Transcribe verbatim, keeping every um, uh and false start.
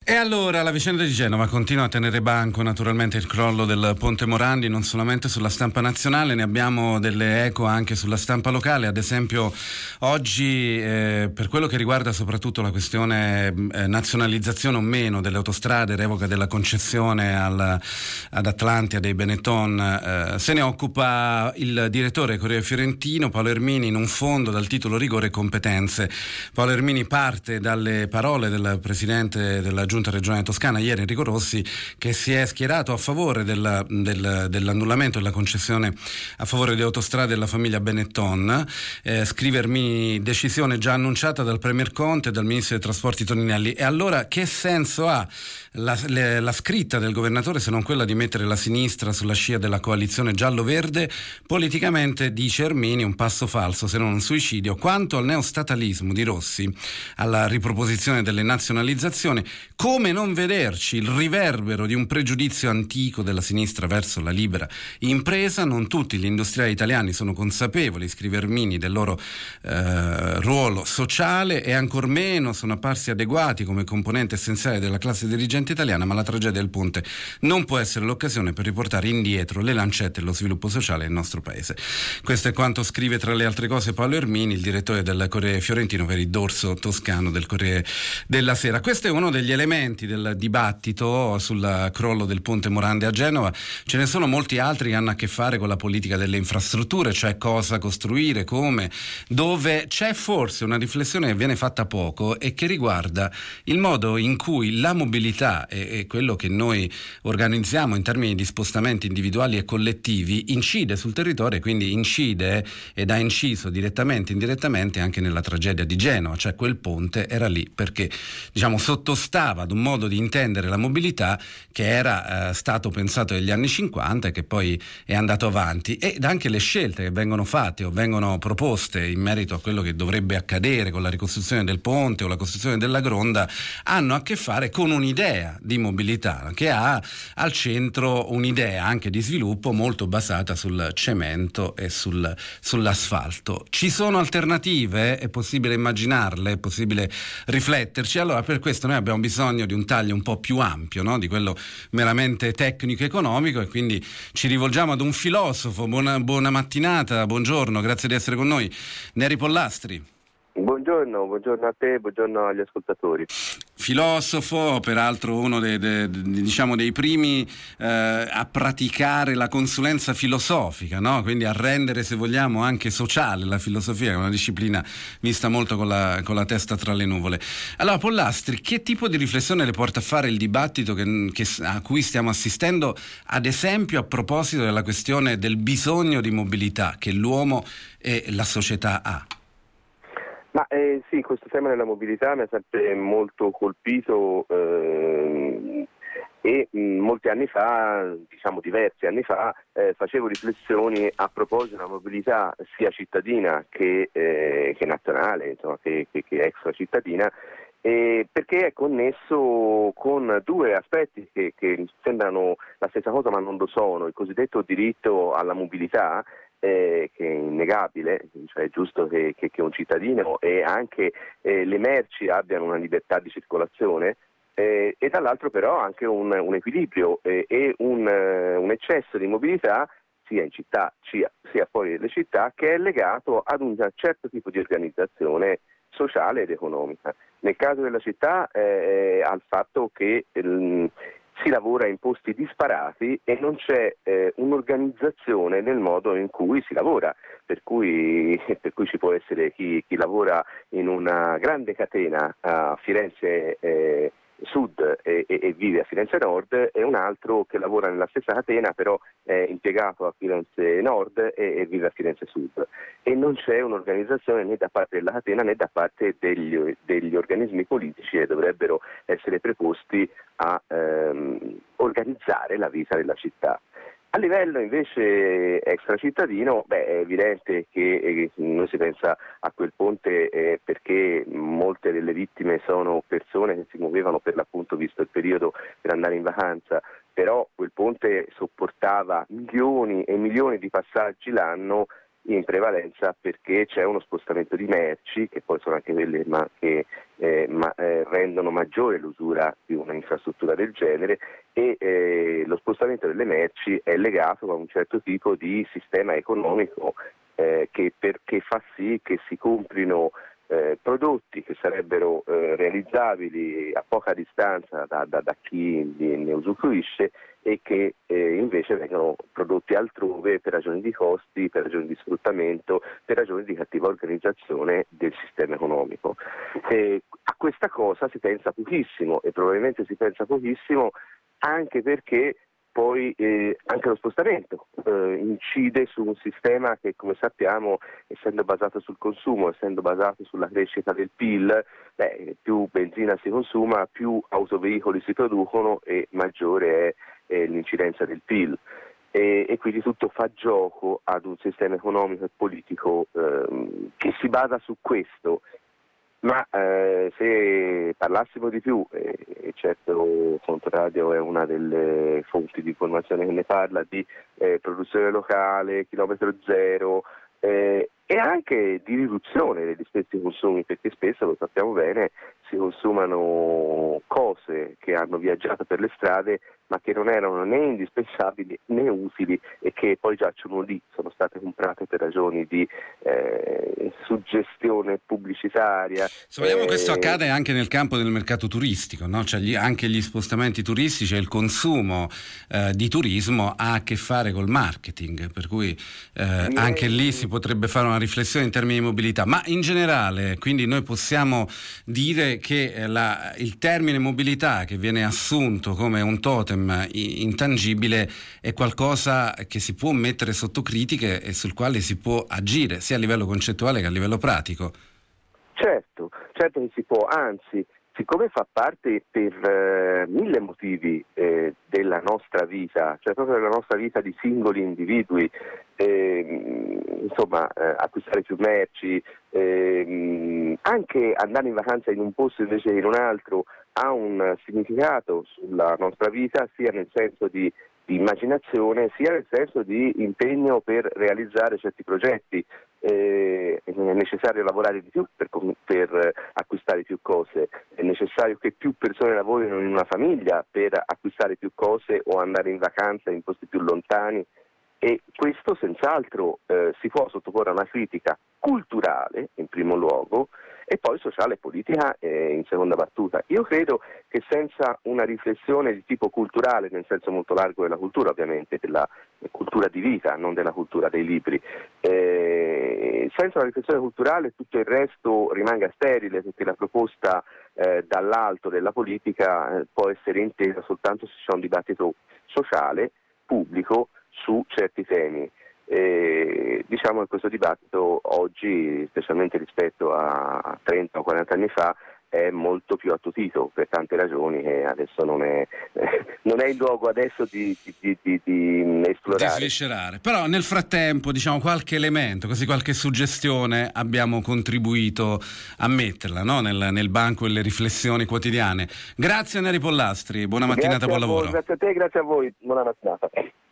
E allora la vicenda di Genova continua a tenere banco naturalmente il crollo del Ponte Morandi, non solamente sulla stampa nazionale, ne abbiamo delle eco anche sulla stampa locale. Ad esempio oggi eh, per quello che riguarda soprattutto la questione eh, nazionalizzazione o meno delle autostrade, revoca della concessione al, ad Atlantia dei Benetton, eh, se ne occupa il direttore Corriere Fiorentino Paolo Ermini in un fondo dal titolo Rigore e competenze. Paolo Ermini parte dalle parole del presidente della Giunta regionale toscana ieri, Enrico Rossi, che si è schierato a favore della, del, dell'annullamento della concessione a favore delle autostrade della famiglia Benetton. Eh, scrive Ermini, decisione già annunciata dal Premier Conte e dal Ministro dei Trasporti Toninelli. E allora che senso ha la, le, la scritta del governatore se non quella di mettere la sinistra sulla scia della coalizione giallo-verde? Politicamente, dice Ermini, un passo falso se non un suicidio. Quanto al neostatalismo di Rossi, alla riproposizione delle nazionalizzazioni, come non vederci il riverbero di un pregiudizio antico della sinistra verso la libera impresa? Non tutti gli industriali italiani sono consapevoli, scrive Ermini, del loro eh, ruolo sociale e ancor meno sono apparsi adeguati come componente essenziale della classe dirigente italiana, ma la tragedia del ponte non può essere l'occasione per riportare indietro le lancette e lo sviluppo sociale del nostro paese. Questo è quanto scrive tra le altre cose Paolo Ermini, il direttore del Corriere Fiorentino per il dorso toscano del Corriere della Sera. Questo è uno degli elementi del dibattito sul crollo del ponte Morandi a Genova. Ce ne sono molti altri che hanno a che fare con la politica delle infrastrutture, cioè cosa costruire, come, dove c'è forse una riflessione che viene fatta poco e che riguarda il modo in cui la mobilità e, e quello che noi organizziamo in termini di spostamenti individuali e collettivi incide sul territorio e quindi incide ed ha inciso direttamente e indirettamente anche nella tragedia di Genova, cioè quel ponte era lì perché, diciamo, sottostava ad un modo di intendere la mobilità che era eh, stato pensato negli anni cinquanta e che poi è andato avanti, ed anche le scelte che vengono fatte o vengono proposte in merito a quello che dovrebbe accadere con la ricostruzione del ponte o la costruzione della Gronda hanno a che fare con un'idea di mobilità che ha al centro un'idea anche di sviluppo molto basata sul cemento e sul, sull'asfalto. Ci sono alternative? È possibile immaginarle? È possibile rifletterci? Allora, per questo noi abbiamo bisogno di un taglio un po' più ampio, no? Di quello meramente tecnico-economico, e quindi ci rivolgiamo ad un filosofo. Buona, buona mattinata, buongiorno, grazie di essere con noi. Neri Pollastri. Buongiorno, buongiorno a te, buongiorno agli ascoltatori. Filosofo, peraltro uno dei, dei, diciamo dei primi eh, a praticare la consulenza filosofica, no? Quindi a rendere, se vogliamo, anche sociale la filosofia, che è una disciplina vista molto con la, con la testa tra le nuvole. Allora, Pollastri, che tipo di riflessione le porta a fare il dibattito che, che, a cui stiamo assistendo, ad esempio a proposito della questione del bisogno di mobilità che l'uomo e la società ha? Ma eh, sì, questo tema della mobilità mi ha sempre molto colpito eh, e mh, molti anni fa, diciamo diversi anni fa, eh, facevo riflessioni a proposito della mobilità sia cittadina che, eh, che nazionale, insomma, che, che, che extra cittadina, eh, perché è connesso con due aspetti che, che sembrano la stessa cosa ma non lo sono: il cosiddetto diritto alla mobilità, Eh, che è innegabile, cioè è giusto che, che, che un cittadino e anche eh, le merci abbiano una libertà di circolazione, eh, e dall'altro però anche un, un equilibrio eh, e un, uh, un eccesso di mobilità sia in città sia, sia fuori dalle città, che è legato ad un certo tipo di organizzazione sociale ed economica. Nel caso della città eh, al fatto che eh, si lavora in posti disparati e non c'è eh, un'organizzazione nel modo in cui si lavora, per cui, per cui ci può essere chi, chi lavora in una grande catena a Firenze eh, Sud e, e, e vive a Firenze Nord, e un altro che lavora nella stessa catena però è impiegato a Firenze Nord e, e vive a Firenze Sud, e non c'è un'organizzazione né da parte della catena né da parte degli, degli organismi politici che dovrebbero essere preposti a ehm, organizzare la vita della città. A livello invece extracittadino, beh, è evidente che eh, noi si pensa a quel ponte eh, perché molte delle vittime sono persone che si muovevano per l'appunto, visto il periodo, per andare in vacanza, però quel ponte sopportava milioni e milioni di passaggi l'anno, in prevalenza perché c'è uno spostamento di merci, che poi sono anche quelle ma che eh, ma eh, rendono maggiore l'usura di una infrastruttura del genere, e eh, lo spostamento delle merci è legato a un certo tipo di sistema economico eh, che, per, che fa sì che si comprino Eh, prodotti che sarebbero eh, realizzabili a poca distanza da, da, da chi ne usufruisce, e che eh, invece vengono prodotti altrove per ragioni di costi, per ragioni di sfruttamento, per ragioni di cattiva organizzazione del sistema economico. Eh, a questa cosa si pensa pochissimo, e probabilmente si pensa pochissimo anche perché poi eh, anche lo spostamento eh, incide su un sistema che, come sappiamo, essendo basato sul consumo, essendo basato sulla crescita del P I L, beh, più benzina si consuma, più autoveicoli si producono e maggiore è eh, l'incidenza del P I L. E, e quindi tutto fa gioco ad un sistema economico e politico ehm, che si basa su questo. Ma eh, se parlassimo di più, e eh, certo Controradio è una delle fonti di informazione che ne parla, di eh, produzione locale, chilometro zero, eh, e anche di riduzione degli stessi consumi, perché spesso, lo sappiamo bene, si consumano cose che hanno viaggiato per le strade ma che non erano né indispensabili né utili, e che poi giacciono lì, sono state comprate per ragioni di eh, suggestione pubblicitaria. Se vogliamo, eh, questo accade anche nel campo del mercato turistico, no? Cioè gli, anche gli spostamenti turistici e il consumo eh, di turismo ha a che fare col marketing, per cui eh, anche lì si potrebbe fare una riflessione in termini di mobilità. Ma in generale, quindi noi possiamo dire che la, il termine mobilità, che viene assunto come un totem intangibile, è qualcosa che si può mettere sotto critiche e sul quale si può agire sia a livello concettuale che a livello pratico. Certo, certo che si può, anzi, siccome fa parte per eh, mille motivi eh, della nostra vita, cioè proprio della nostra vita di singoli individui, eh, insomma eh, acquistare più merci, eh, anche andare in vacanza in un posto invece che in un altro, ha un significato sulla nostra vita, sia nel senso di, di immaginazione, sia nel senso di impegno per realizzare certi progetti. Eh, è necessario lavorare di più per, per acquistare più cose, è necessario che più persone lavorino in una famiglia per acquistare più cose o andare in vacanza in posti più lontani, e questo senz'altro eh, si può sottoporre a una critica culturale in primo luogo, e poi sociale e politica eh, in seconda battuta. Io credo che senza una riflessione di tipo culturale, nel senso molto largo della cultura, ovviamente, della cultura di vita, non della cultura dei libri, eh, senza una riflessione culturale tutto il resto rimanga sterile, perché la proposta eh, dall'alto della politica eh, può essere intesa soltanto se c'è un dibattito sociale, pubblico, su certi temi. E diciamo che questo dibattito oggi, specialmente rispetto a trenta o quaranta anni fa, è molto più attutito per tante ragioni, e adesso non è, eh, non è il luogo adesso di, di, di, di esplorare. Di sviscerare. Però nel frattempo, diciamo, qualche elemento, così qualche suggestione abbiamo contribuito a metterla, no? nel, nel banco delle riflessioni quotidiane. Grazie Neri Pollastri, buona mattinata, buon lavoro. Grazie a te, grazie a voi, buona mattinata.